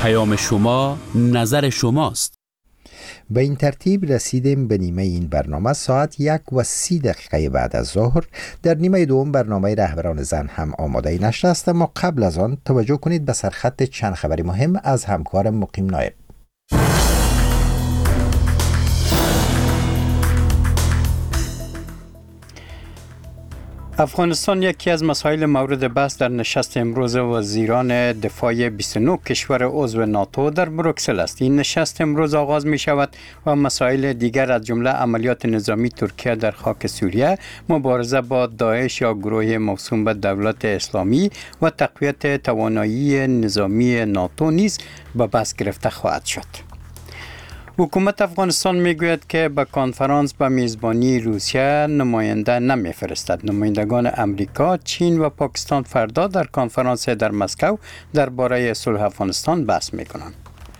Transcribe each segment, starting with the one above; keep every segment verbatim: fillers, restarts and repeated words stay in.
پیام شما، نظر شماست. به این ترتیب رسیدیم به نیمه این برنامه. ساعت یک و سی دقیقه بعد از ظهر در نیمه دوم برنامه رهبران زن هم آماده نشده است، اما قبل از آن توجه کنید به سرخط چند خبری مهم از همکار مقیم نایب. افغانستان یکی از مسائل مورد بحث در نشست امروز وزیران دفاع بیست و نه کشور عضو ناتو در بروکسل است. این نشست امروز آغاز می شود و مسائل دیگر از جمله عملیات نظامی ترکیه در خاک سوریه، مبارزه با داعش یا گروه موسوم به دولت اسلامی و تقویت توانایی نظامی ناتو نیز به بحث گرفته خواهد شد. حکومت افغانستان میگوید که به کنفرانس به میزبانی روسیه نماینده نمیفرستد. نمایندگان امریکا، چین و پاکستان فردا در کنفرانس در مسکو درباره صلح افغانستان بحث میکنند.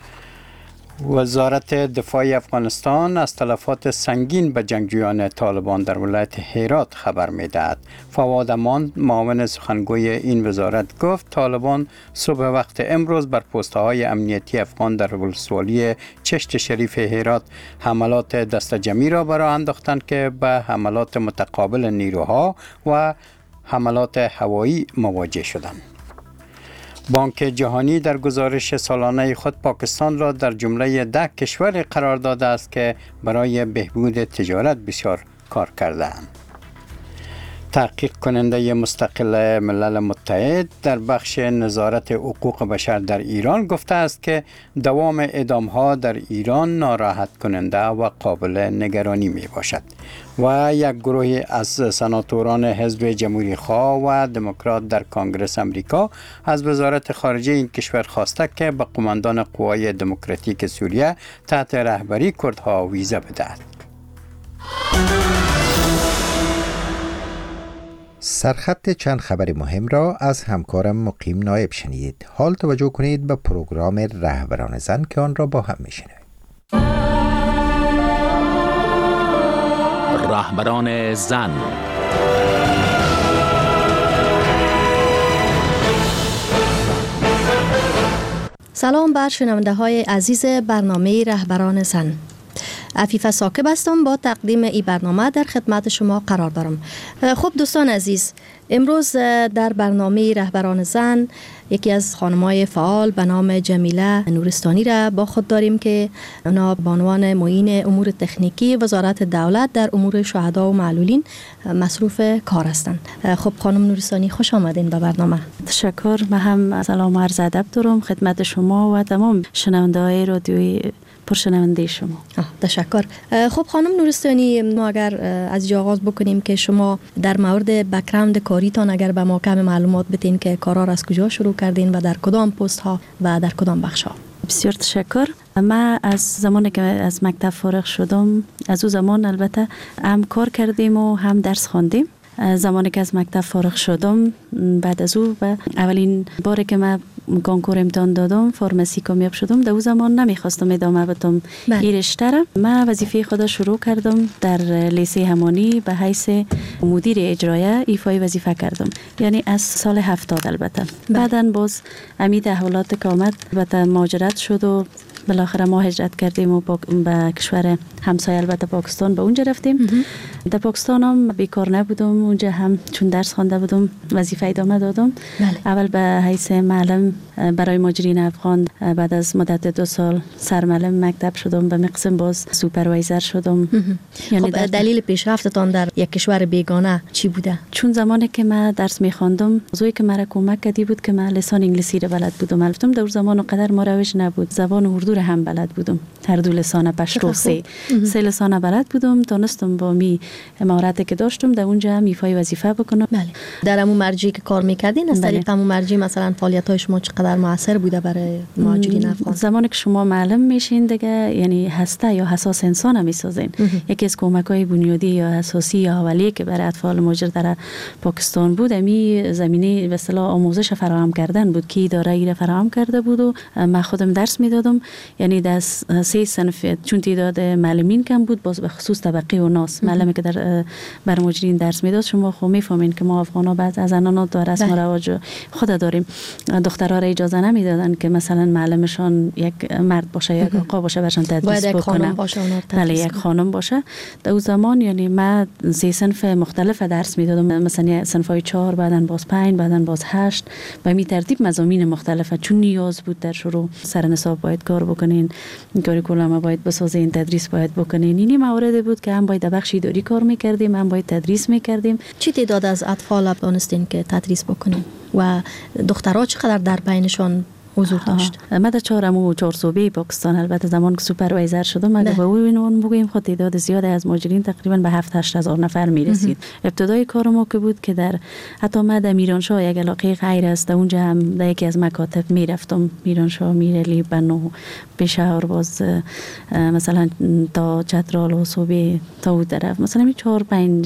وزارت دفاع افغانستان از تلفات سنگین به جنگجویان طالبان در ولایت هرات خبر میدهد. فواد امان، معاون سخنگوی این وزارت، گفت طالبان صبح وقت امروز بر پست‌های امنیتی افغان در ولسوالی چشت شریف هرات حملات دست جمعی را برآ انداختند که به حملات متقابل نیروها و حملات هوایی مواجه شدند. بانک جهانی در گزارش سالانه خود پاکستان را در جمله ده کشور قرار داده است که برای بهبود تجارت بسیار کار کرده‌اند. تحقیق کننده مستقل ملل متحد در بخش نظارت حقوق بشر در ایران گفته است که دوام اعدام‌ها در ایران ناراحت کننده و قابل نگرانی می باشد و یک گروه از سناتوران حزب جمهوری خواه و دموکرات در کنگره امریکا از وزارت خارجه این کشور خواسته که به قماندان قوای دموکراتیک سوریه تحت رهبری کردها ویزا بدهد. سرخط چند خبر مهم را از همکارم مقیم نایب شنیدید. حال توجه کنید به پروگرام رهبران زن که آن را با هم میشنویم. رهبران زن. سلام بر شنونده های عزیز برنامه رهبران زن. عفیفه ساکب هستم، با تقدیم این برنامه در خدمت شما قرار دارم. خب دوستان عزیز، امروز در برنامه رهبران زن یکی از خانم‌های فعال به نام جمیله نورستانی را با خود داریم که اونا بانوان معین امور تکنیکی وزارت دولت در امور شهدا و معلولین مصروف کار هستند. خب خانم نورستانی، خوش آمدین به برنامه. تشکر. من هم سلام و عرض ادب دارم خدمت شما و تمام شنونده‌های رادیوی پرشنونده شما. تشکر. خب خانم نورستانی، ما اگر از جا آغاز بکنیم که شما در مورد بک‌گراند کاریتان اگر به ما کم معلومات بدین که کارا را از کجا شروع کردین و در کدام پست ها و در کدام بخش ها؟ بسیار تشکر. من از زمانی که از مکتب فارغ شدم، از او زمان البته هم کار کردیم و هم درس خواندیم. زمانی که از مکتب فارغ شدم، بعد از او و اولین باری که من کنکور امتحان دادم فارمسی کامیاب شدم، در اون زمان نمیخواستم ادامه بدم این رشته را. من وظیفه خود شروع کردم در لیسه همانی به حیث مدیر اجرایی ایفای وظیفه کردم، یعنی از سال هفتاد البته. بعدن باز امید احوالات که آمد البته مهاجرت شد و بالاخره ما هجرت کردیم و به کشور همسایه البته پاکستان به اونجا رفتیم. در پاکستان هم بیکار نبودم، اونجا هم چون درس خوانده بودم وظیفه ادامه دادم. بله. اول به حیث معلم برای مهاجرین افغان، بعد از مدت دو سال سرمعلم مکتب شدم، به مقسم باز سوپروایزر شدم. یعنی خب دلیل پیشرفتتان در یک کشور بیگانه چی بوده؟ چون زمانی که من درس می‌خواندم، زوی که مرا کمک کردی بود که من لسان انگلیسی را بلد بودم. البته در زمان قدر ما روش نبود. زبان اردو را هم بلد بودم. هر دو لسان پشتو سه سه لسان بلد بودم. تونستم با می مهارتی که داشتم در اونجا هم ایفای وظیفه بکنم. بله. در همون مرجعی که کار می‌کردین از طریق همون مرجع مثلا فعالیت‌های شما چقدر موثر بوده برای مهاجرین افغان؟ زمانی که شما معلم میشین دیگه، یعنی هسته یا حساس انسان هم میسازین. یکی از کمک‌های بنیادی یا اساسی یا اولیه که برای اطفال مهاجر در پاکستان بود، امی زمینه به اصطلاح آموزش فراهم کردن بود که اداره ای فراهم کرده بود و من خودم درس میدادم. یعنی در سه صنف چون تعداد معلمین کم بود، باز به خصوص طبقه و ناس معلمی که در بر مجرمین درس میداد. شما خب میفهمین که ما افغانا بعض از آنها دو رسم و رواج خود داریم. دخترها را اجازه نمیدادن که مثلا معلمشان یک مرد باشه یک آقا باشه برشان تدریس بکنه. بله یک خانم باشه. در اون زمان یعنی ما سه صنف مختلف درس میدادم، مثلا صنفای چهار، بعداً باز پنج، بعداً باز هشت، به می ترتیب مضامین مختلفه. چون نیاز بود در شروع سر نصاب باید کار بکنین، کاریکولم باید بسازین، تدریس باید بکنین. اینی مواردی بود که هم باید در بخش اداری کار میکردیم، هم باید تدریس میکردیم. چی تعداد از اطفال دانستین که تدریس بکنین و دخترها چقدر در بینشان حضور داشت؟ ما در چهارمو چهار صوبه پاکستان، البته زمان که سوپروایزر شدم اگه به اون بگیم خود تعداد زیاد از ماجرین تقریبا به هفت هشت هزار نفر میرسید. ابتدای کار ما که بود که در حتی ما در میرانشاه یک علاقه غیر است، اونجا هم در یکی از مکاتب میرفتم، میرانشاه، میرلی، بنو، پشاور، باز مثلا تا چترال و صوبه تا اون طرف، مثلا می چهار پنج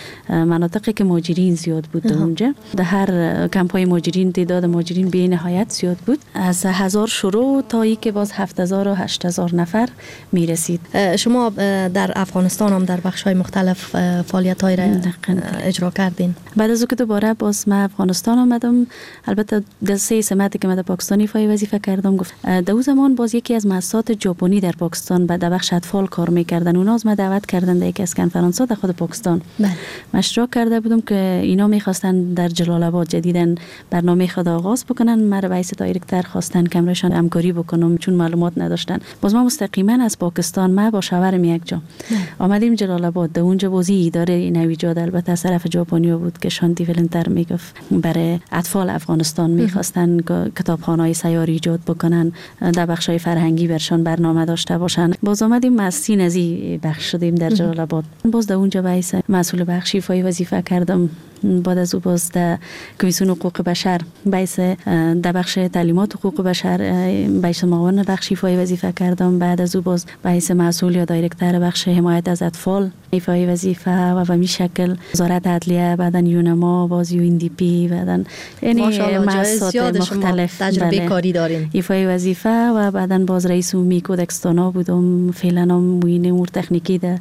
مناطقی که ماجرین زیاد بود اونجا. در هر کمپای ماجرین تعداد ماجرین به نهایت زیاد بود، از هزار شروع تا ای که باز هفت هزار و هشت هزار نفر می رسید. شما در افغانستان هم در بخش های مختلف فعالیت های را اجرا کردین. بعد از او که دوباره باز من افغانستان آمدم، البته در سه سمتی که من در پاکستانی فای وظیفه کردم، گفت در اون زمان باز یکی از مؤسسات ژاپنی در پاکستان بعد در بخش اطفال کار میکردن. اونا از ما دعوت کردن در یکی از کنفرانس‌ها در خود پاکستان. بله. اشتراک کرده بودم که اینا میخواستن در جلال آباد جدیدن برنامه خود آغاز بکنن. مرا به حیث دایرکتور خواستن کمرشان همکاری بکنم چون معلومات نداشتن. باز ما مستقیما از پاکستان ما با شوهرم یک جا آمدیم جلال آباد. در اونجا بازی اداره نویجاد البته از طرف ژاپنیا بود که شانتی ولنتر میگفت برای اطفال افغانستان میخواستن کتابخانه‌های سیاری ایجاد بکنن، در بخش‌های فرهنگی برشان برنامه داشته باشن. باز آمدیم مسین از این بخش شدیم در جلال آباد. باز در اونجا باعث مسئول بخشی فای وظیفه کردم. بعد از او باز در کمیسیون حقوق بشر باعث در بخش تعلیمات حقوق بشر باعث معاون بخش ایفای وظیفه کردم. بعد از او باز باعث مسئول یا دایرکتور بخش حمایت از اطفال ایفای وظیفه و به می شکل وزارت عدلیه، بعداً یونما، باز یو ان دی پی، بعداً یعنی مؤسسات مختلف تجربه کاری دارین ایفای وظیفه و بعداً باز رئیس عمومی کودکستانا بودم. فعلا هم معین امور تکنیکی در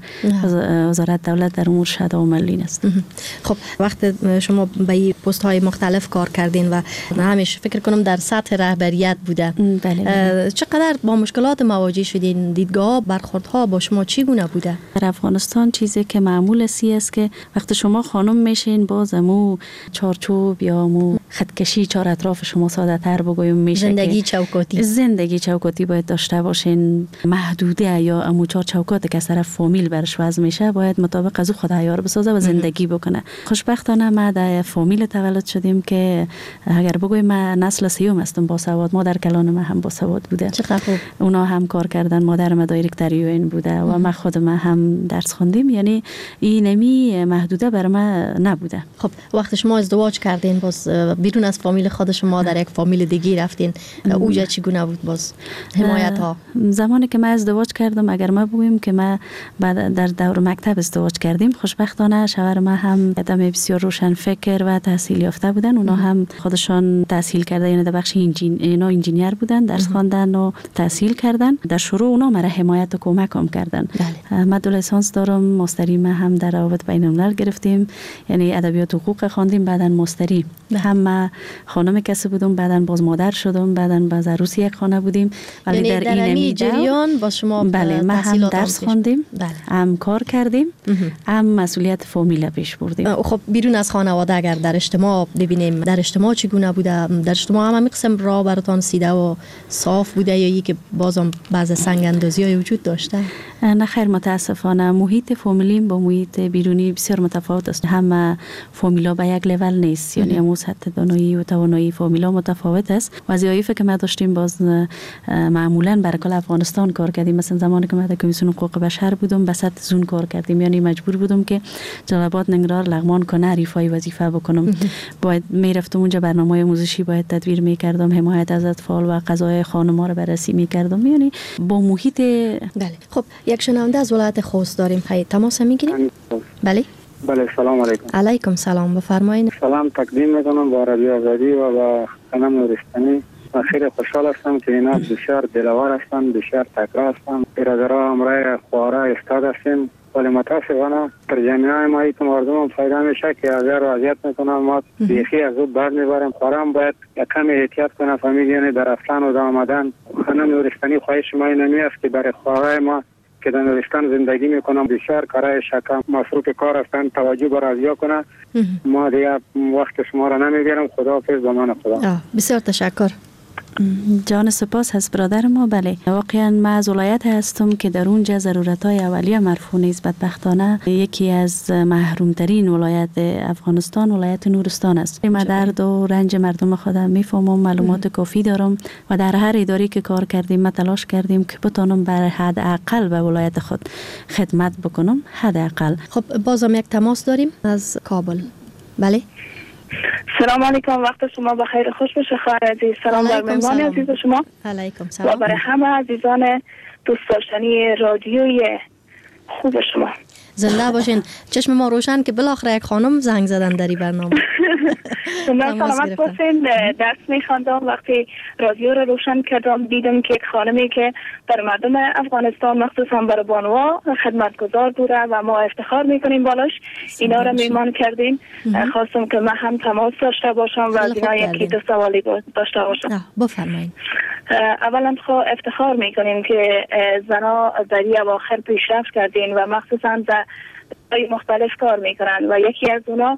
وزارت دولت در امور شهدا و ملین است. خب وقت شما به این پست های مختلف کار کردین و همیشه فکر کنم در سطح رهبریت بوده. بله. چقدر با مشکلات مواجه شدین؟ دیدگاه برخوردها با شما چی گونه بوده؟ در افغانستان چیزی که معمول سی است که وقت شما خانم میشین باز مو چارچوب یا مو خطکشی چهار اطراف شما ساده تر بگویم میشه. زندگی چوکاتی زندگی چوکاتی باید داشته باشین. محدوده یا امو چهار چوکات که از طرف فامیل برش وضع میشه باید مطابق از خود عیار بسازه و زندگی بکنه. خوشبختانه ما در فامیل تولد شدیم که اگر بگویم ما نسل سیوم هستم با سواد. مادر کلان ما هم با سواد بوده. چقدر خوب. اونا هم کار کردن. مادر ما دایرکتور یو ان بوده و ما خود ما هم درس خوندیم. یعنی این نمی محدوده بر ما نبوده. خب وقت شما ازدواج کردین باز بیرون از فامیل خود شما در یک فامیل دیگه رفتین، اوجا چگونه بود باز حمایت ها؟ زمانی که ما ازدواج کردم اگر ما بگویم که ما بعد در دور مکتب ازدواج کردیم، خوشبختانه شوهر ما هم آدم بسیار روشن فکر و تحصیل یافته بودن. اونا هم خودشان تحصیل کرده، یعنی در بخش انجین اینا انجینیر بودن، درس خواندن و تحصیل کردن. در شروع اونا مرا حمایت و کمک هم کردن. من دو لیسانس دارم، ماستری ما هم در روابط بین الملل گرفتیم، یعنی ادبیات و حقوق خواندیم. بعداً ماستری هم خانم کسی بودم، بعداً باز مادر شدم، بعداً باز عروس یک خانه بودیم. ولی یعنی در این جریان با شما بله ما هم درس خواندیم، هم کار کردیم، هم مسئولیت فامیل پیش بردیم. خب بیرون از خانواده اگر در اجتماع ببینیم، در اجتماع چگونه بوده؟ در اجتماع هم همین قسم راه براتان سیده و صاف بوده یا یکی که بازم بعض سنگ اندازی های وجود داشته؟ نه خیر، متاسفانه محیط فامیلیم با محیط بیرونی بسیار متفاوت است. هم فامیلا به یک لول نیست، یعنی هم سطح دانایی و توانایی فامیلا متفاوت است. وظایفی که ما داشتیم باز معمولا برای کل افغانستان کار کردیم. مثلا زمانی که ما در کمیسیون حقوق بشر بودم به سطح زون کار کردیم، یعنی مجبور بودم که جلال آباد، ننگرهار، لغمان، کنر ایفای وظیفه بکنم. باید میرفتم اونجا برنامه‌های آموزشی باید تدویر میکردم، حمایت از اطفال و قضای خانم‌ها رو بررسی میکردم، یعنی با محیط. بله. خب یک شنونده از ولایت خوست داریم. خیلی تماس میگیریم. بله بله سلام علیکم. علیکم سلام، بفرمایید. سلام تقدیم میکنم با رادیو آزادی و با خانم نورستانی. من خیلی خوشحال هستم که اینا بسیار دلوار هستند، بسیار تکرار هستند. برادرها همراه خواره استاد هستیم ولی متاسفانه در جامعه ما که مردم پیدا میشه که اگر اذیت میکنن ما بیخی از او بر میبریم. خورم باید یک کم احتیاط کنه فامیل، یعنی در رفتن و در آمدن. خانم نورستانی خواهش ما اینمی است که برای خواهر ما که در نورستان زندگی میکنم بسیار کارهای شکم مصروف کار هستن توجه بر ازیا کنه. ما دیگه وقت شما را نمیگیرم. خداحافظ، به من خدا. بسیار تشکر. جان سپاس از برادر ما. بله واقعا ما از ولایت هستم که در اونجا ضرورت های اولیه مرفوع نیست. بدبختانه یکی از محروم ترین ولایت افغانستان ولایت نورستان است. ما درد و رنج مردم خودم میفهمم، معلومات کافی دارم و در هر اداری که کار کردیم ما تلاش کردیم که بتونم بر حد اقل به ولایت خود خدمت بکنم. حد اقل. خب بازم یک تماس داریم از کابل. بله. سلام علیکم، وقت شما بخیر، خوش بشه خواهر عزیز. سلام بر مهمان عزیز شما. علیکم سلام. و برای همه عزیزان دوست داشتنی رادیوی خوب شما. زنده باشین. چشم ما روشن که بالاخره یک خانم زنگ زدن در این برنامه. سلامت باشین. درس میخواندم، وقتی رادیو رو روشن کردم دیدم که یک خانمی که بر مردم افغانستان مخصوصا بر بانوا خدمتگزار بوده و ما افتخار میکنیم بالاش. اینا رو میمان کردیم. خواستم که من هم تماس داشته باشم و از اینا یکی دو سوالی داشته باشم. بفرمایید. اولا خب افتخار میکنیم که زنا در این اواخر پیشرفت کردین و مخصوصا در مختلف کار میکنن و یکی از اونا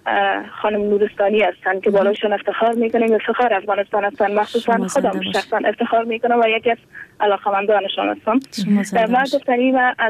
خانم نورستانی هستن که بالاشون افتخار میکنیم. افتخار افغانستان هستن، مخصوصا خودم شخصا افتخار میکنم و یکی از علاقمندانشان هستم. من گفتنی و از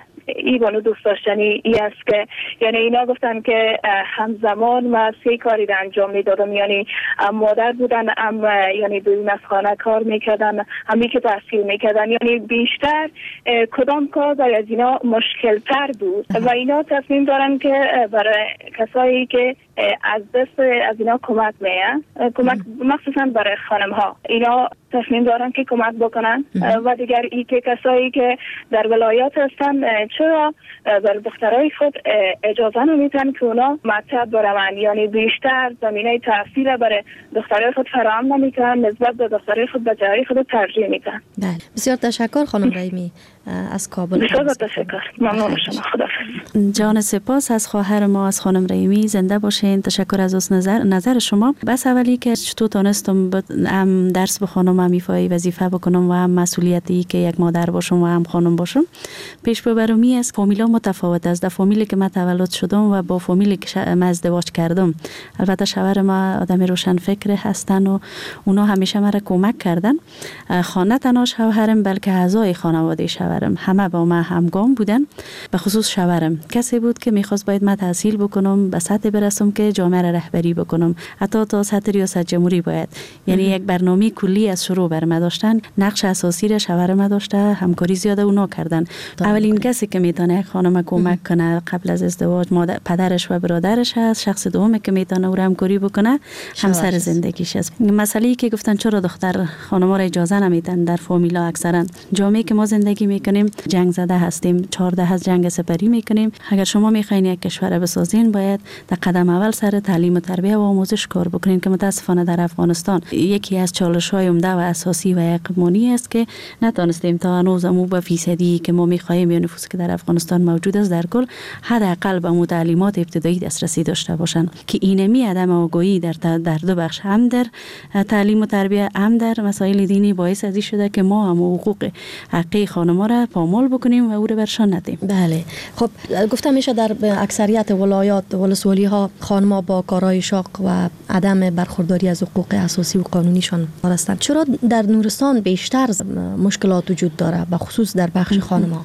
ای بانو دوست داشتنی ای است که یعنی اینا گفتن که همزمان ما سه کاری را انجام میدادم، یعنی مادر بودن، هم یعنی بیرون از خانه کار میکردن، همی که تحصیل میکردن. یعنی بیشتر کدام کار برای از اینا مشکل تر بود و اینا تصمیم دارن که برای کسایی که از دست از اینا کمک میه، کمک مخصوصا برای خانم ها، اینا تصمیم دارن که کمک بکنن. و دیگر ای که کسایی که در ولایات هستن چرا بر دخترای خود اجازه نمیتن که اونا مکتب برون، یعنی بیشتر زمینه تحصیل برای دخترای خود فراهم نمیکنن، نسبت به دخترای خود به جای خود ترجیح میدن. بله بسیار تشکر خانم رحیمی از کابل. بسیار تشکر، ممنون شما. خداحافظ. جان سپاس از خواهر ما از خانم رحیمی. زنده باشین. تشکر از اس نظر نظر شما. بس اولی که چطور تونستم هم درس بخونم، هم ایفای وظیفه بکنم و هم مسئولیتی که یک مادر باشم و هم خانم باشم پیش ببرمی است. فامیلا متفاوت است. در فامیلی که من تولد شدم و با فامیلی که من ازدواج کردم، البته شوهر ما آدم روشن فکر هستن و اونا همیشه مرا کمک کردن. خانه تنها شوهرم بلکه اعضای خانواده شوهرم همه با من همگام بودن. به خصوص شوهرم کسی بود که میخواست باید من تحصیل بکنم، به سطح برسم که جامعه را رهبری بکنم، حتی تا سطح ریاست جمهوری باید. یعنی یک برنامه کلی از شروع بر ما داشتن. نقش اساسی را شوهر ما داشته، همکاری زیاده اونا کردن. اولین کسی که میتونه خانم کمک کنه قبل از ازدواج مادر پدرش و برادرش هست. شخص دومی که میتونه او را همکاری بکنه همسر زندگیش است. مسئله ای که گفتن چرا دختر خانم‌ها را اجازه نمیدن در فامیلا، اکثرا جامعه که ما زندگی میکنیم جنگ زده هستیم، چهارده از جنگ سپری میکنیم. اگر شما میخواین یک کشور بسازین باید در قدم اول سر تعلیم و تربیت و آموزش کار بکنین که متاسفانه در افغانستان یکی از چالش‌های عمده و اساسی و یقینی است که نتونستیم تا هنوز مو به فیصدی که ما میخواهیم یا نفوذی که در افغانستان موجود است در کل حداقل به تعلیمات ابتدایی دسترسی داشته باشند که اینمی عدم آگاهی در در دو بخش، هم در تعلیم و تربیت هم در مسائل دینی، باعث ازی شده که ما هم حقوق حقیقی خانم‌ها را پامال بکنیم و او را برشان ندیم. بله خب گفتم میشه در اکثریت ولایات ولسوالی ها خانم‌ها با کارهای شاق و عدم برخورداری از حقوق اساسی و قانونیشان هستند. چرا در نورستان بیشتر مشکلات وجود داره به خصوص در بخش خانم‌ها؟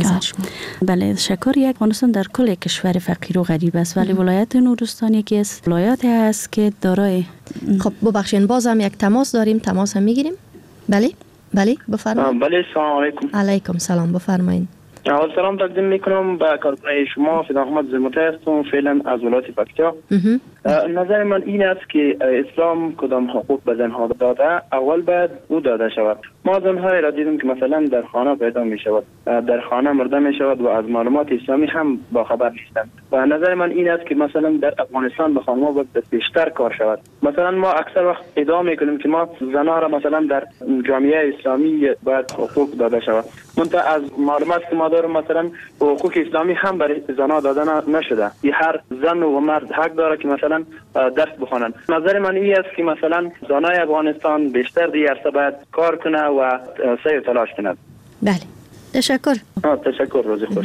بله شکر یک افغانستان در کل کشور فقیر و غریب است، ولی ولایت نورستان یکی از ولایاتی است که دارای. خب ببخشید باز هم یک تماس داریم، تماس هم میگیریم. بله بله بفرمایید. بله سلام علیکم. علیکم سلام، بفرمایید. اول سلام تقدیم میکنم به کارکنای شما. فیض احمد زموته هستم، فعلا از ولایت پکتیا. نظر من این است که اسلام کدام حقوق به زنها داده، اول باید او داده شود. ما زنهای را دیدیم که مثلا در خانه پیدا می شود، در خانه مرده می شود و از معلومات اسلامی هم باخبر نیستند. و نظر من این است که مثلا در افغانستان به خانم‌ها باید بیشتر کار شود. مثلا ما اکثر وقت ادعا میکنیم که ما زنها را مثلا در جامعه اسلامی باید حقوق داده شود. منتها از معلومات که ما داریم مثلا حقوق اسلامی هم برای زنها داده نشده. این هر زن و مرد حق داره که مثلا درس بخوانند. نظر من این است که مثلا زنای افغانستان بیشتر در عرصه باید کار کنه و سعی و تلاش کنند. بله، تشکر. تشکر، روز خوش.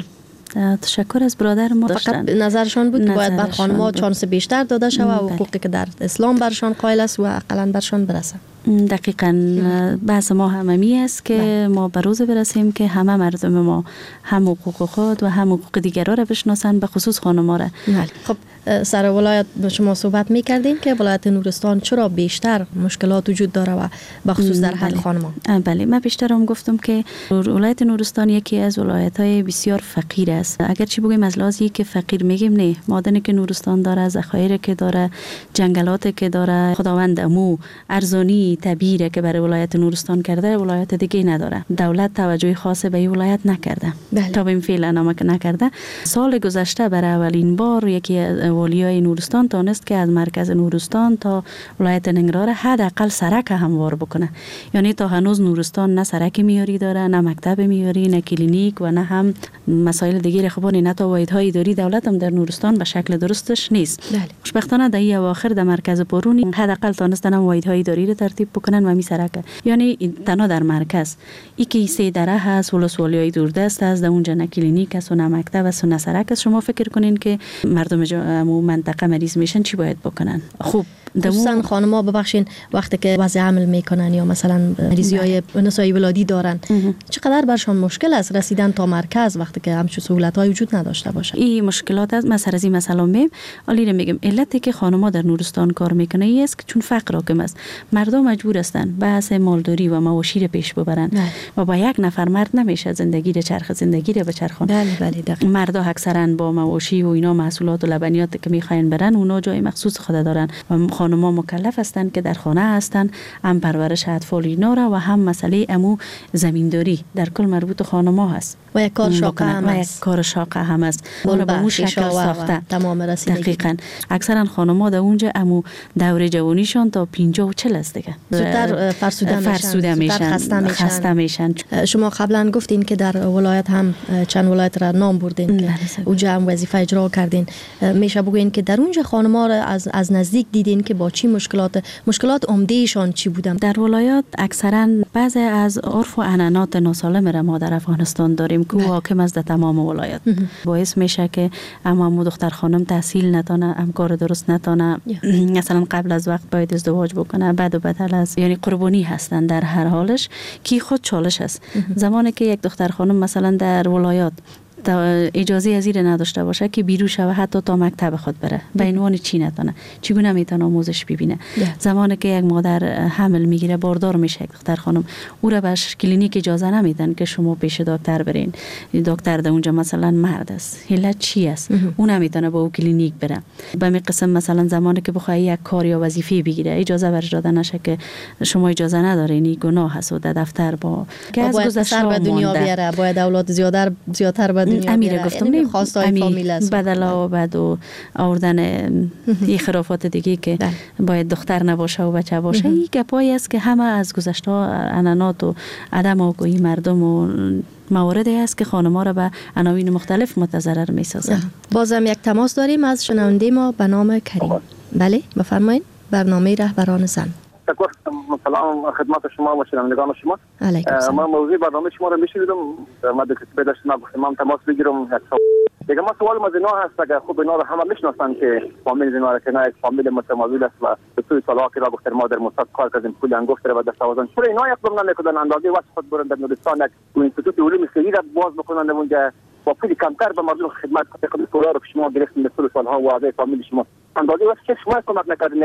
تشکر از برادر ما. فقط نظرشان بود که باید بر خانم‌ها چانس بیشتر داده شود و حقوقی که در اسلام برشان قائل است و اقلا برشان برسه. دقیقاً بحث ما هم همی است که ده. ما به روز برسیم که همه مردم ما هم حقوق خود و هم حقوق دیگران را بشناسن، به خصوص خانم‌ها را. خب سر ولایت شما صحبت می‌کردین که ولایت نورستان چرا بیشتر مشکلات وجود داره و به خصوص در حق خانم‌ها. بله، من بیشتر هم گفتم که ولایت نورستان یکی از ولایت‌های بسیار فقیر است. اگر چی بگیم از لحاظی که فقیر میگیم نه، معدنی که نورستان داره، ذخایر که داره، جنگلاتی که داره، خداوند امو ارزانی طبیعی که برای ولایت نورستان کرده ولایت دیگه نداره. دولت توجه خاص به این ولایت نکرده. بله. تا به این فعلا نمک نکرده. سال گذشته برای اولین بار یکی از والیای نورستان تونست که از مرکز نورستان تا ولایت ننگرهار حداقل سرک هموار بکنه. یعنی تا هنوز نورستان نه سرک میاری داره، نه مکتب میاری، نه کلینیک و نه هم مسائل دیگه خبانی، نه تا واحدهای اداری دولت هم در نورستان به شکل درستش نیست. بله. خوشبختانه در این اواخر در مرکز پرونی حداقل تونستن واحدهای اداری رو ترتیب بکنن و می سرک. یعنی تنها در مرکز ای که سه دره هست، ولسوالیای دوردست هست، در اونجا نه کلینیک است و نه مکتب است و نه سرک است. شما فکر کنین که مردم جامعه منطقه مریض میشن چی باید بکنن؟ خوب دوستان خانم‌ها ببخشین وقتی که وضع حمل میکنن یا مثلا مریضی‌های نسایی ولادی دارن چقدر برشان مشکل است رسیدن تا مرکز وقتی که همچون سهولت‌های وجود نداشته باشه. این مشکلات از مثلا از این مثلا میم علی میگم علتی که خانم‌ها در نورستان کار میکنه ای است که چون فقر حاکم است. مردم مجبور هستند بحث مالداری و مواشی رو پیش ببرن نه. و با یک نفر مرد نمیشه زندگی رو چرخ زندگی رو بچرخون. بله بله دقیقاً. مردا اکثرا با مواشی و اینا محصولات و لبنیات که میخواین برن اونا جای مخصوص خود دارن و خانم‌ها مکلف هستند که در خانه هستند هم پرورش اطفال اینا را و هم مسئله امو زمینداری در کل مربوط خانم‌ها هست و یک کار شاقه هم است. کار شاقه هم است. اون به اون شکل ساخته. تمام رسیدگی. دقیقاً. اکثرا خانم‌ها در اونجا امو دوره جوانیشان تا پنجاه و چهل است دیگه. زودتر فرسوده میشن. فرسوده میشن. خسته میشن. خسته میشن. شما قبلا گفتین که در ولایت هم چند ولایت را نام بردین که اونجا هم وظیفه اجرا کردین. میشه بگوین که در اونجا خانم‌ها را از از نزدیک دیدین که با چی مشکلات مشکلات عمده‌شان چی بودن؟ در ولایات اکثرا بعضی از عرف و عنعنات ناسالم را ما در افغانستان داریم که حاکم است در تمام ولایات. باعث میشه که اما مو دختر خانم تحصیل نتونه، هم کار درست نتونه، مثلا قبل از وقت باید ازدواج بکنه، بعد و بدل است، یعنی قربانی هستن در هر حالش که خود چالش است. زمانی که یک دختر خانم مثلا در ولایات اجازه از این نداشته باشه که بیرون شوه حتی تا مکتب خود بره به عنوان چی نتونه چگونه میتونه آموزش ببینه. زمانی که یک مادر حمل میگیره باردار میشه یک دختر خانم او را بهش کلینیک اجازه نمیدن که شما پیش دکتر برین. دکتر در اونجا مثلا مرد است، علت چی است؟ اون نمیتونه با او کلینیک بره. به می قسم مثلا زمانی که بخواد یک کار یا وظیفه بگیره اجازه برش داده نشه که شما اجازه ندارین، این گناه است و در دفتر با که از گذشته به دنیا بیاره باید اولاد زیادتر زیادتر امیره گفتم نه خواستای فامیل است بدلا و بعد و آوردن این خرافات دیگه که باید دختر نباشه و بچه باشه. این گپایی است که همه از گذشته عنعنات و عدم آگاهی مردم و مواردی است که خانم‌ها را به عناوین مختلف متضرر می‌سازند. بازم یک تماس داریم از شنونده ما به نام کریم. بله بفرمایید. برنامه رهبران زن. تشکر. سلام خدمت شما و شنوندگان شما. ما موضوع برنامه شما رو میشنیدم. ما در کتابی داشتم گفتم تماس بگیرم. دیگه ما سوال ما زنا هست که خوب اینا رو همه میشناسن که فامیل زنا رو که نه یک فامیل متمایل است و به طور سالها که را گفتر ما در مستقل کار کردیم پول انگشت و دست آوازن چرا اینا یک برنامه نمیکنن اندازه واسه خود برن در نورستان یک اینستیتوت علوم سیاسی را باز بکنن اونجا با پول کمتر به مردم خدمت کنن پولا رو که شما گرفتین به طول سالها و اعضای فامیل شما اندازه واسه چه شما کمک نکردین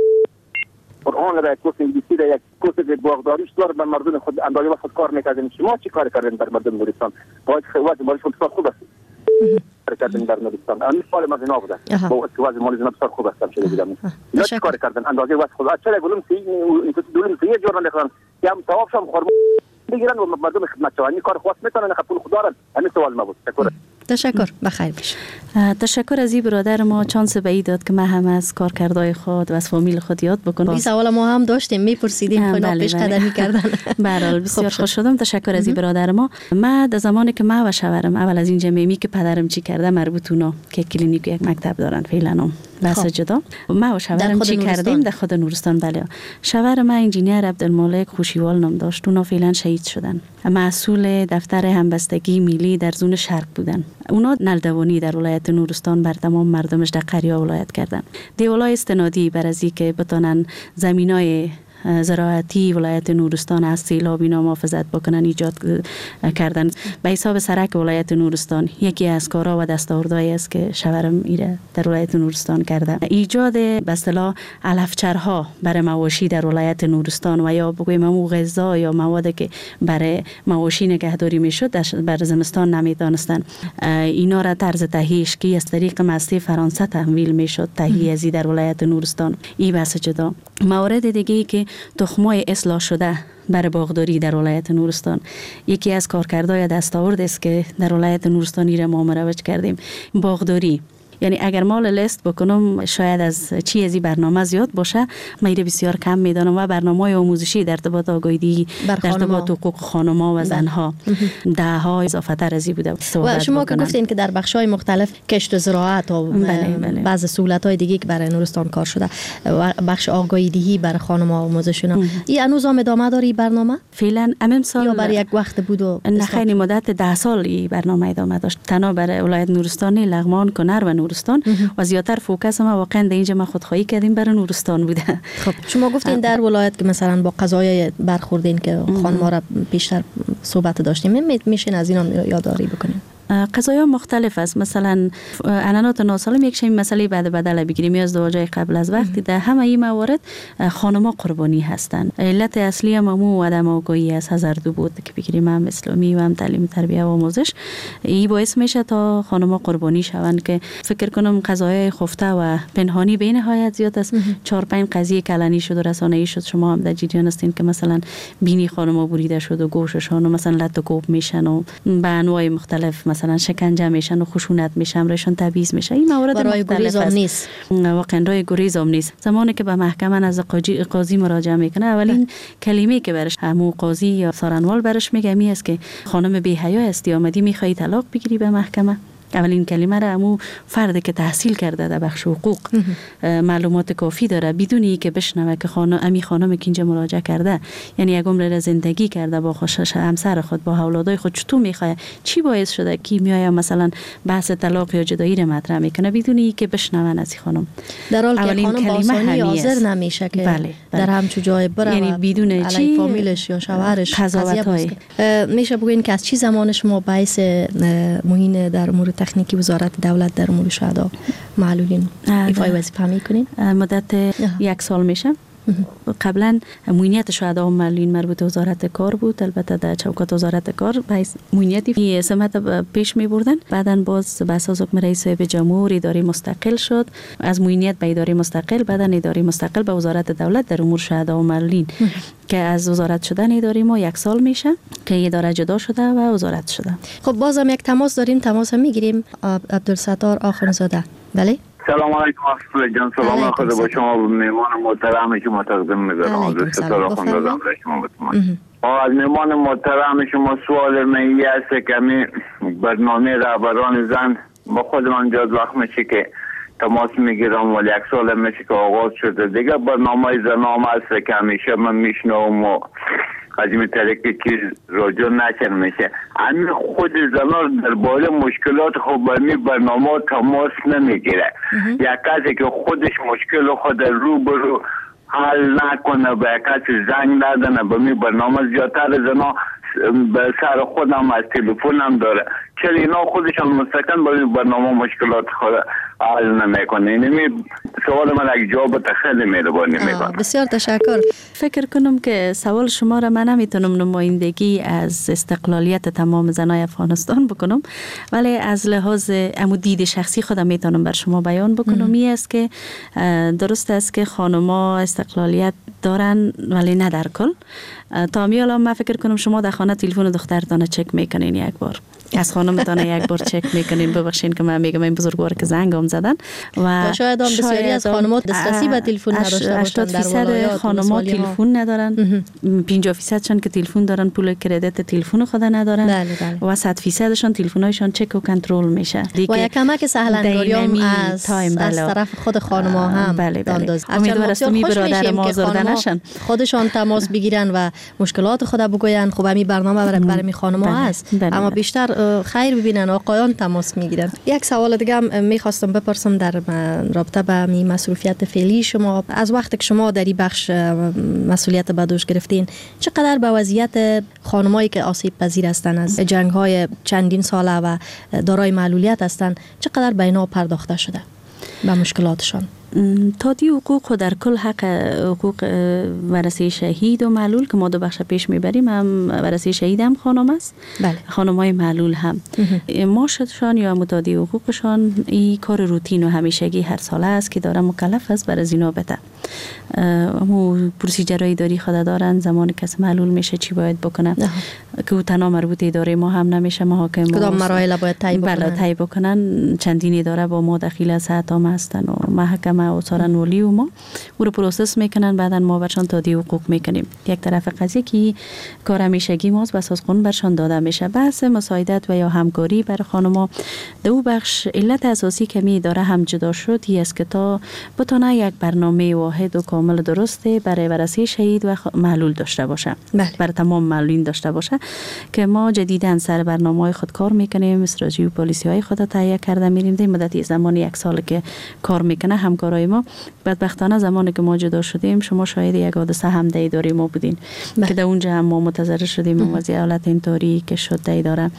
قرآن را یک کورس انگلیسی را یک کورس باغداریش دار به مردم خود اندازه واسه کار میکردین شما چی کار کردین در مردم نورستان باید خدمت مردم خوب است. کردن در نورستان. همین سوال ما اینا بوده. با وقتی وضع مالی زنا بسیار خوب است شده بودم. یا چیکار کردن؟ اندازه واسه خود. چرا گلم سی این دولم سی جور نمیخوان. که هم طواف شام خورم بگیرن و مردم خدمت شوانی کار خواست میتونن خپل خدا را. همین سوال ما بود. شکر. تشکر. بخیر باش. تشکر از این برادر ما چانس به ای داد که ما هم از کارکردهای خود و از فامیل خود یاد بکنم. این سوال ما هم داشتیم میپرسیدیم که پیش قدمی کردن. به هر حال بسیار خوش شدم. تشکر از این برادر ما. ما در زمانی که ما و شوهرم اول از این جمعی که پدرم چی کرده مربوط اونا که کلینیک یک مکتب دارن فعلا بس جدا ما و شوهرم چی کردیم در خود نورستان. بله شوهر ما انجینیر عبدالمالک خوشیوال نام داشت. اونا فعلا شهید شدن. مسئول دفتر همبستگی ملی در زون شرق بودن. اونا نلدوانی در ولایت نورستان بر تمام مردمش در قریه ولایت کردن. دیولای استنادی بر از که بتونن زمینای زراعتی ولایت نورستان از سیلاب اینا محافظت بکنن ایجاد کردن. به حساب سرک ولایت نورستان یکی از کارها و دستاوردهایی است که شوهرم ایره در ولایت نورستان کرده. ایجاد به اصطلاح علفچرها برای مواشی در ولایت نورستان و یا بگویم مو غذا یا موادی که برای مواشی نگهداری میشد بر زمستان نمیدانستن اینا را طرز تهیهش که از طریق مصرف فرانسه تحویل میشد تهیه ازی در ولایت نورستان. این بحث جدا. مورد دیگه که تخمای اصلاح شده برای باغداری در ولایت نورستان یکی از کارکردهای دستاورد است که در ولایت نورستانی را ما مروج کردیم. باغداری یعنی اگر مال لیست بکنم شاید از چی از این برنامه زیاد باشه میره بسیار کم میدانم و برنامه‌های آموزشی در ارتباط آگاهی در ارتباط حقوق خانم‌ها و زنها ده ها اضافه تر از این بوده. و شما که گفتین که در بخش‌های مختلف کشت و زراعت و بله بله. بعض سهولت‌های دیگه که برای نورستان کار شده و بخش آگاهی دهی برای خانم‌ها آموزشونه این هنوز هم ادامه داره برنامه فعلا امام سال یا برای یک وقت بود و نه خیلی مدت ده سال این برنامه ادامه داشت تنها برای ولایت نورستان لغمان کنر و نورستان و زیاتر فوکس ما واقعا در اینجا ما خودخواهی کردیم برای نورستان بوده. خب شما گفتین در ولایت که مثلا با قضایای برخوردین که خانم‌ها را بیشتر صحبت داشتیم میشین از اینا یادداری بکنیم. قضایا مختلف است. مثلا عنعنات ناسالم یک شی مسئله بعد بدل بگیریم یا ازدواجای قبل از وقتی در همه این موارد خانم‌ها قربانی هستند. علت اصلی هم مو عدم آگاهی از هزاردو بود که بگیریم هم اسلامی و هم تعلیم تربیت و آموزش این باعث میشه تا خانم‌ها قربانی شوند که فکر کنم قضایای خفته و پنهانی به نهایت زیاد است. چهار پنج قضیه کلانی شد و رسانه‌ای شد شما هم در جریان هستین که مثلا بینی خانم‌ها بریده شد و گوششان و مثلا لط و کوب میشن و به انواع مختلف مثلا شکنجه میشن و خشونت میشن رایشان تبعیض میشه. این موارد مختلف است. نیست. واقعا رای گریز هم نیست. زمانی که به محکمه از قاضی مراجعه میکنه اولین کلمه که برش همو قاضی یا سارنوال برش میگه می است که خانم بی حیا هستی آمدی میخوای طلاق بگیری به محکمه. اولین کلمه را همو فرد که تحصیل کرده در بخش حقوق معلومات کافی داره بدون اینکه بشنوه که خانم امی خانم که اینجا مراجعه کرده یعنی یک عمر را زندگی کرده با خوشش همسر خود با اولادای خود چطور میخواد چی باعث شده کی میاد مثلا بحث طلاق یا جدایی را مطرح میکنه بدون اینکه بشنون از خانم در حالی که خانم با آسانی حاضر نمیشه که بله، بله. در همچو جای بره یعنی بدون چی فامیلش یا شوهرش قضاوت‌های میشه بگوین که از چی زمان شما باعث معین در امور تکنیکی وزارت دولت در امور شهدا معلولین ایفای وظیفه میکنین؟ مدت یک سال میشه. قبلا معینیت شهدا و معلولین مربوط وزارت کار بود. البته در چوکات وزارت کار باعث معینیتی سمت پیش می بردن. بعداً باز به اساس حکم رئیس صاحب جمهور اداره مستقل شد. از معینیت به اداره مستقل بعداً اداره مستقل به وزارت دولت در امور شهدا و معلولین که از وزارت شدن اداره ما یک سال میشه که اداره جدا شده و وزارت شده. خب بازم یک تماس داریم. تماس هم میگیریم. عبدالستار آخونزاده. بله. سلام علیکم اصفر جان. سلام خدا با شما مهمان محترم شما تقدیم می‌کنم. از ستاره آخونزاده شما بتونم. از مهمان محترم شما سوال من است که می برنامه رهبران زن با خود من جز وقت میشه که تماس میگیرم ولی یک سال میشه که آغاز شده دیگه برنامه زنام است که همیشه من میشنوم و از این طریق چیز راجع نشن میشه. همین خود زنان در باره مشکلات خود به می برنامه تماس نمیگیره. یک کسی که خودش مشکل خود رو برو حل نکنه به کسی زنگ ندنه به می برنامه زیادتر زنا به سر خودم از تلفنم داره. چرا اینا خودشان مستقل با این برنامه مشکلات خود حل نمیکنه؟ اینمی سوال من اگه جواب خیلی مهربانی میکنم. بسیار تشکر. فکر کنم که سوال شما را من نمیتونم نمایندگی از استقلالیت تمام زنای افغانستان بکنم، ولی از لحاظ امو دید شخصی خودم میتونم بر شما بیان بکنم. این است که درست است که خانم‌ها استقلالیت دارن ولی نه در کل. تا میالا من فکر کنم شما در خانه تلفن دخترتان چک میکنین یک بار، از خانمتان یک بار چک میکنین. ببخشین که من میگم این بزرگوار که زنگام زدن و شاید هم بسیاری از خانم‌ها دسترسی به تلفن نداشته باشند. در ولایات خانم‌ها تلفن ندارن، پنجاه درصد شان که تلفن دارن پول کردیت تلفن خود ندارن. بله بله. و صد درصد شان تلفن‌هایشان چک و کنترل میشه. و یک کمک سهلنگاری هم از از طرف خود خانم‌ها هم بله بله. امیدوارم است می برادر ما آزرده نشن، خودشان تماس بگیرن و مشکلات خود بگوین. خب همین برنامه برای برای خانم‌ها هست، اما بیشتر خیر ببینن آقایان تماس میگیرن. یک سوال دیگه هم میخواستم بپرسم در رابطه با می مسئولیت فعلی شما. از وقتی که شما در این بخش مسئولیت به دوش گرفتین، چقدر به وضعیت خانمایی که آسیب پذیر هستند از جنگ‌های چندین ساله و دارای معلولیت هستند، چقدر به اینا پرداخته شده به مشکلاتشان؟ تادی حقوق و در کل حق حقوق ورثه شهید و معلول که ما دو بخش پیش میبریم، هم ورثه شهید هم خانم است، بله. خانمای معلول هم معاششان یا متادی حقوقشان این کار روتین و همیشگی هر ساله است که داره مکلف است برای زینا بده. همون پروسیجرایی داری خود دارن، زمان کس معلول میشه چی باید بکنه که او تنها مربوط اداره ما هم نمیشه، محاکم کدام مراحل باید طی بکنن. بله طی بکنن. چندین اداره با ما داخل از حتام هستن و محکمه و سارن ولی و ما او رو پروسس میکنن، بعدا ما برشان تادی حقوق میکنیم. یک طرف قضیه که کار همیشگی ماست بس از قانون برشان داده میشه. بحث مساعدت و یا همکاری برای خانم‌ها دو بخش علت اساسی که می اداره هم جدا شد این است که تا بتونه یک برنامه واحد و کامل درسته برای ورثه شهید و معلول داشته باشه، بله. برای تمام معلولین داشته باشه که ما جدیداً سر برنامه‌های خود کار میکنیم. استراتژی و پالیسی‌های خود تهیه کرده میریم. در مدت زمان یک سال که کار میکنه همکارای ما. بدبختانه زمانی که ما جدا شدیم شما شاید یک حادثه هم در اداره ما بودین، بله. که در اونجا هم ما متضرر شدیم و وضعیت حالت اینطوری که شد در اداره.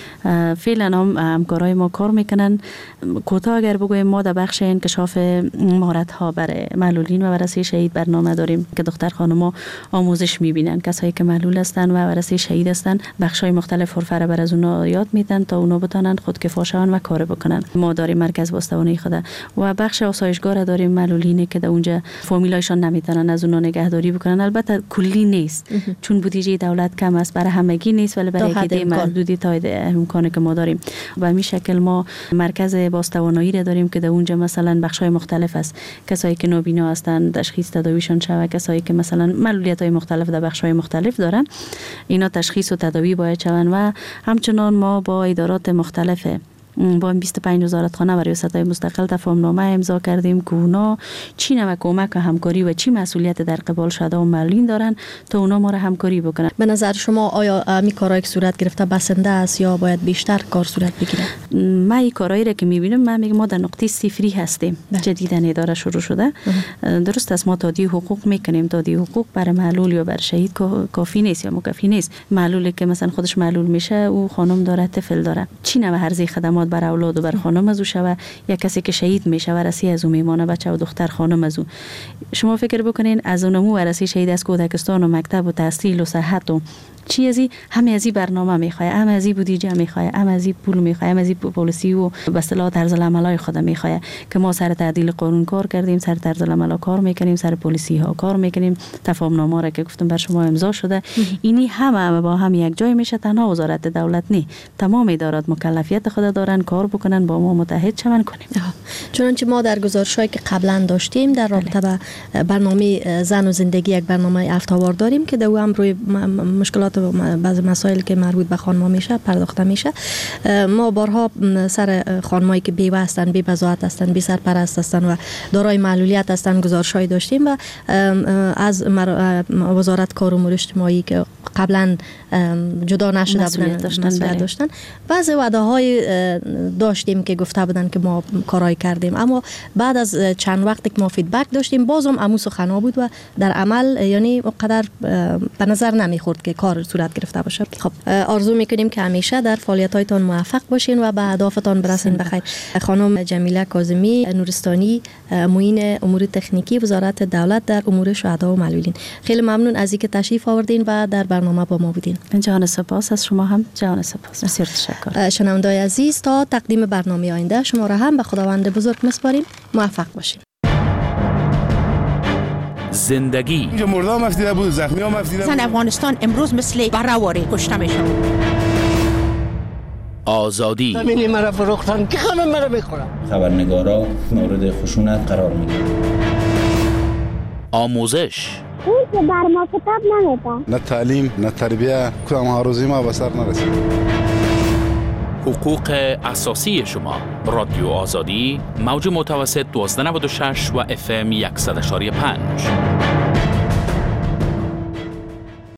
فعلا هم همکارای ما کار میکنن. کوتاه اگر بگویم ما در بخش انکشاف مهارت ها برای معلولین و ورثه شهید برنامه داریم که دختر خانم‌ها آموزش میبینن. کسایی که معلول هستن و ورثه شهید هستن بخشای مختلف فرفره بر از اونا یاد میدن تا اونا بتونن خودکفا شون و کار بکنن. ما داریم مرکز باستوانه خود و بخش آسایشگاه داریم معلولین که در اونجا فامیلایشان نمیتونن از اونا نگهداری بکنن. البته کلی نیست چون بودجه دولت کم است، برای همگی نیست ولی برای عده محدودی تا امکانی که ما داریم. و همین شکل ما مرکز باستوانایی را داریم که در اونجا مثلا بخشای مختلف است. کسایی که نابینا هستند تشخیص تداویشون شود، کسایی که مثلا معلولیت‌های مختلف در بخشای مختلف دارن اینا تشخیص و تداوی باید شوند. و همچنان ما با ادارات مختلف با بیست و پنج وزارتخانه و ریاست‌های مستقل تفاهم‌نامه امضا کردیم که اونا چی نوع کمک و همکاری و چی مسئولیت در قبال شده و معلولین دارن تا اونا ما را همکاری بکنن. به نظر شما آیا می کارایی که صورت گرفته بسنده است یا باید بیشتر کار صورت بگیره؟ من این کارایی را که می‌بینم من میگم ما در نقطه صفری هستیم. جدیداً اداره شروع شده. درست است ما تادی حقوق میکنیم. تادی حقوق برای معلول یا بر شهید کافی نیست یا مکفی نیست. معلولی که مثلا خودش معلول میشه او خانم داره طفل داره چی نوع هرزی خدمات بر اولاد و بر خانم از او شوه، یا کسی که شهید میشه ورثه از او میمانه بچه و دختر خانم از او. شما فکر بکنین از اونمو ورثه شهید از کودکستان و مکتب و تحصیل و صحت و چی ازی همه ازی برنامه میخواد، هم ازی بودجه میخواد، هم ازی پول میخواد، هم ازی پالیسی و به اصطلاح طرز العملای خود میخواد که ما سر تعدیل قانون کار کردیم، سر طرز العمل کار میکنیم، سر پالیسی ها کار میکنیم. تفاهم‌نامه را که گفتم بر شما امضا شده اینی همه با هم یک جای میشه. تنها وزارت دولت نی، تمام ادارات مکلفیت خود دارن کار بکنن با ما متحد شون کنیم. چنانچه ما در گزارشایی که قبلا داشتیم در رابطه با برنامه زن و زندگی یک برنامه التوار داریم که دو هم روی مشکلات و بعضی مسائل که مربوط به خانم‌ها میشه پرداخته میشه. ما بارها سر خانمایی که بیوه هستن، بی بضاعت هستن، بی سرپرست هستن و دارای معلولیت هستن گزارش‌های داشتیم و از وزارت کار و امور اجتماعی که قبلا جدا نشده مسئولیت داشتن, مسئولیت داشتن. بعضی وعده‌های داشتیم که گفته بودن که ما کارای کردیم، اما بعد از چند وقتی که ما فیدبک داشتیم بازم عمو سخنا بود و در عمل یعنی اونقدر به نظر نمیخورد که کار صورت گرفته باشه. خب آرزو میکنیم که همیشه در فعالیت‌هایتان موفق باشین و به اهدافتان برسین. بخیر. خانم جمیله کاظمی نورستانی، معین امور تکنیکی وزارت دولت در امور شهدا و معلولین، خیلی ممنون از اینکه تشریف آوردین و در برنامه با ما بودین. جان سپاس از شما هم. جان سپاس. بسیار تشکر. شنوندگان عزیز، تا تقدیم برنامه آینده شما را هم به خداوند بزرگ میسپاریم. موفق باشین. زندگی اینجا مردم مفتیده بود، زخمی ها مفتیده بود. زن افغانستان امروز مثل برهواری کشته میشن. آزادی زمینی مرا فروختن که همه مرا میخورن. خبرنگارا مورد خشونت قرار میگیرن. آموزش اون که بر ما کتاب نمیده. نه تعلیم نه تربیه، کدام ها روزی ما به سر نرسید. حقوق اساسی شما. رادیو آزادی، موج متوسط دوازده نود و شش و اف ام صد و شش و پنج.